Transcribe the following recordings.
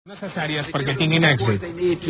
necessàries perquè tinguin èxit.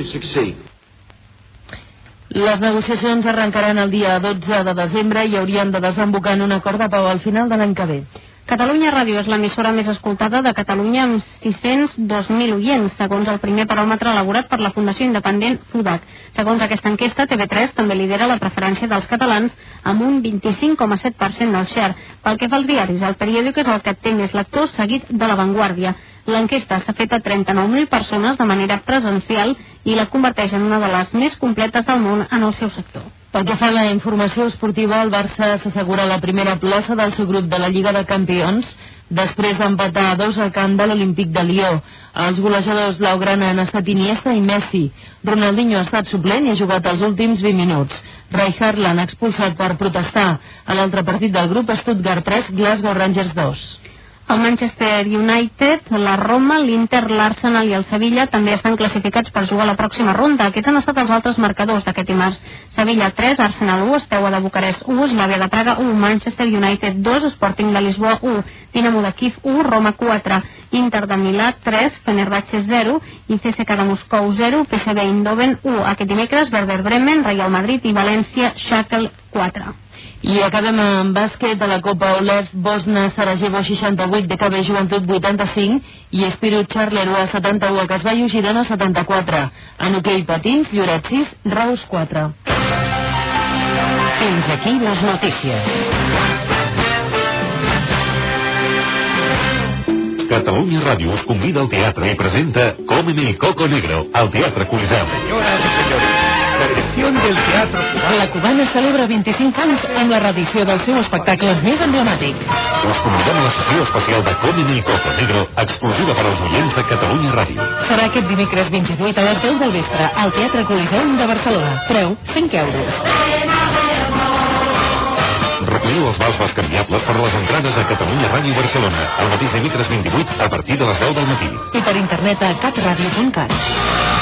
Les negociacions arrencaran el dia 12 de desembre i haurien de desembocar en un acord de pau al final de l'any que ve. Catalunya Ràdio és l'emissora més escoltada de Catalunya amb 602.000 oients, segons el primer baròmetre elaborat per la Fundació Independent FUDAC. Segons aquesta enquesta, TV3 també lidera la preferència dels catalans amb un 25,7% del share. Pel que fa als diaris, el periòdic és el que té més lectors, seguit de La Vanguardia. L'enquesta s'ha fet a 39.000 persones de manera presencial i la converteix en una de les més completes del món en el seu sector. Pel que fa a la informació esportiva, el Barça s'assegura la primera plaça del seu grup de la Lliga de Campions després d'empatar a 2 al camp de l'Olímpic de Lió. Els golejadors blaugrana han estat Iniesta i Messi. Ronaldinho ha estat suplent i ha jugat els últims 20 minuts. Rijkaard l'han expulsat per protestar. A l'altre partit del grup, Stuttgart 3, Glasgow Rangers 2. El Manchester United, la Roma, l'Inter, l'Arsenal i el Sevilla també estan classificats per jugar a la pròxima ronda. Aquests han estat els altres marcadors d'aquest dimarts. Sevilla 3, Arsenal 1, Steaua de Bucarest 1, Slavia de Praga 1, Manchester United 2, Sporting de Lisboa 1, Dinamo de Kiev 1, Roma 4, Inter de Milà 3, Fenerbahçe 0 i CSKA de Moscou 0, PSV Eindhoven 1. Aquest dimecres, Werder Bremen, Real Madrid i València, Schalke 4. I acabem amb bàsquet de la Copa Olev, Bosna, Sarajevo 68, DKB Joventut 85 i Espirut Charleroi 71, Casvallo Girona 74. En hoquei patins, Lloret 6, Reus 4. Fins aquí les notícies. Catalunya Ràdio us convida al teatre i presenta Cómeme Coco Negro, al Teatre Coliseu. Senyores i senyors, la direcció del Teatre Cubano. La cubana celebra 25 anys amb la reedició del seu espectacle més emblemàtic. Us convidem a la sessió especial de Cómeme Coco Negro, exclusiva per als oients de Catalunya Ràdio. Serà aquest dimecres 28 a les 10 del vespre al Teatre Coliseu de Barcelona. Preu 5 euros. Recolliu els vals bascanviables per les entrades a Catalunya Ràdio Barcelona el mateix dimecres 28 a partir de les 10 del matí. I per internet a catradio.cat.